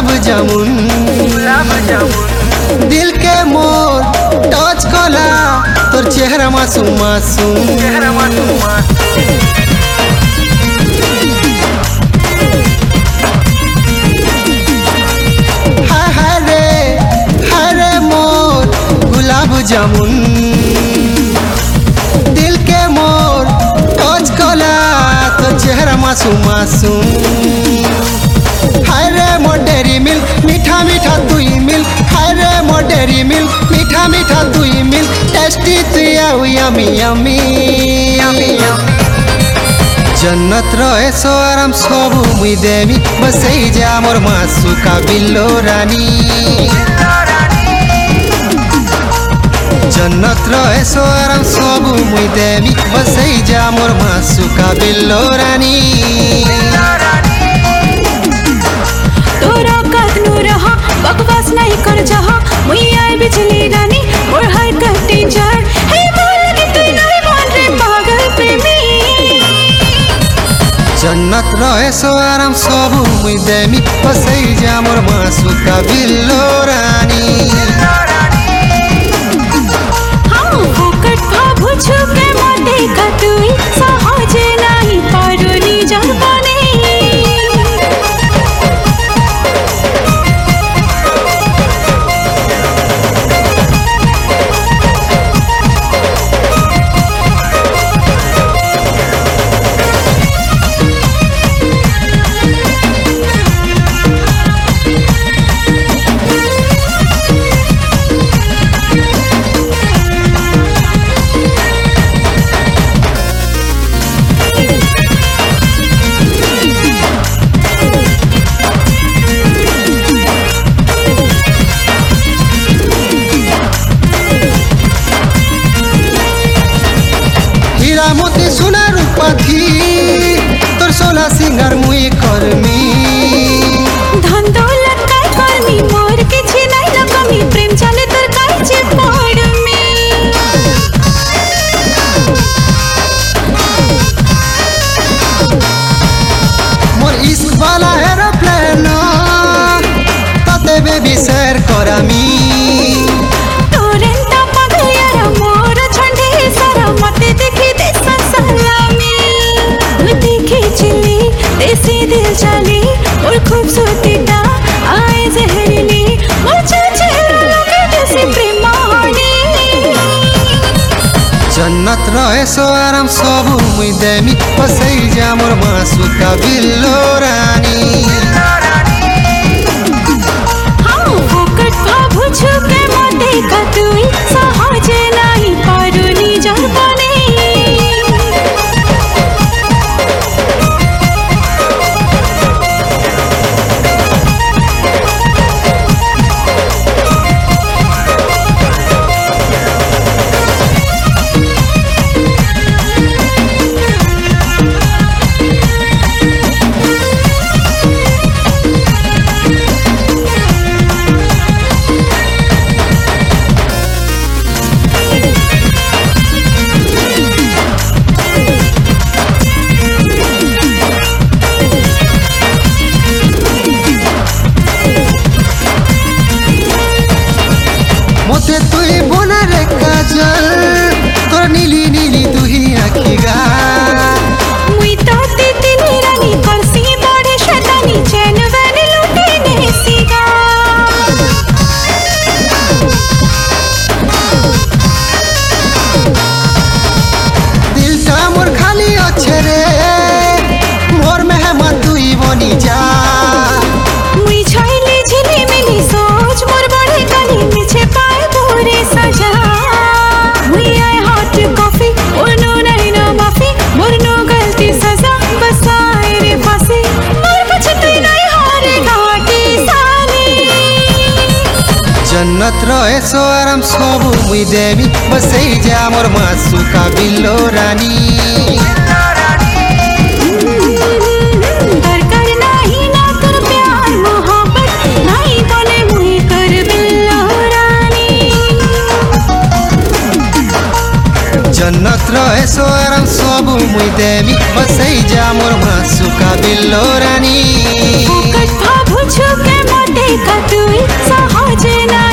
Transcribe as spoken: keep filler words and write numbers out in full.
गुलाब जामुन दिल के मोर टच कला तोर चेहरा मासूम मासूम हाय हाय रे हाय रे मोर गुलाब जामुन दिल के मोर टच कला तोर चेहरा मासूम मासूम हाय रे मोर डेरी मिल्क मीठा मीठा तुई मिल्क हाय रे मोर डेरी मिल्क मीठा मीठा तुई मिल्क टेस्टी तुई आउ यमी यमी जन्नत रहे सो आराम सबु मुई देवी बसई जा मोर मासु का बिल्लो रानी जन्नत रहे सो आराम सबु मुई देवी बसई जा मोर मासु का बिल्लो रानी तोरा कतनु रहा बकवास नहीं कर जहा मुई आई बिजली रानी और हर कट्टी जड़ हे बोल के तू नहीं मान रे पागल प्रेमी जन्नत रहे सो आराम सबु मुई देवी बसई जा मोर मासु का बिल्लो रानी हाँ फोकट भाभु छुके माटे का तुई सहजे नहीं पारुनी जरबाने मोती सुना रूपा थी तोर सोला सिंगर मुई कर्मी धन दौलत काय कर्मी मोर के छी नहीं न कमी प्रेम चले तोर काय छे पड़ में मोर इश्क वाला एरोप्लेन तते बेबी शेयर करामी देसी दिल चली और खूबसूरती ता आए जहरीली मुझे चेहरा लगे जैसे प्रेमानी जन्नत रहे सो आराम सबु मुई देवी बसई जा मोर मासु का बिल्लो रानी हाँ फोकट भाभु छुके माटे का तुई सहजे नहीं पारुनी जरबाने मोते तुई बोना रे काजल तोर नीली नीली तुही आखिगा मुई तो तीती रानी करसी बड़े शैतानी चैन वैन लूटे नेसीगा दिल ता मोर खाली अच्छे रे मोर मेहमान तुई बनी जा मुई छैली झिली मिली सोच मोर बड़े काली मिछे पाए पूरे सजा मुई आई हॉट कॉफी और नो नहीं नो माफी मोर नो गलती सजा बस आए रे फांसी मोर कुछ तू नहीं हारे घाटी सानी जन्नत रहे सो आराम सबु मुई देवी बसई जा मोर मासु का बिल्लो रानी दरकार नहीं ना तोर प्यार मोहब्बत नहीं तोने मुई कर बिल्लो रानी जन्नत रहे सो आराम सबु मुई देवी बसई जा मोर मासु का बिल्लो रानी फोकट भाभु छु के मोटे का तुई सहजे ना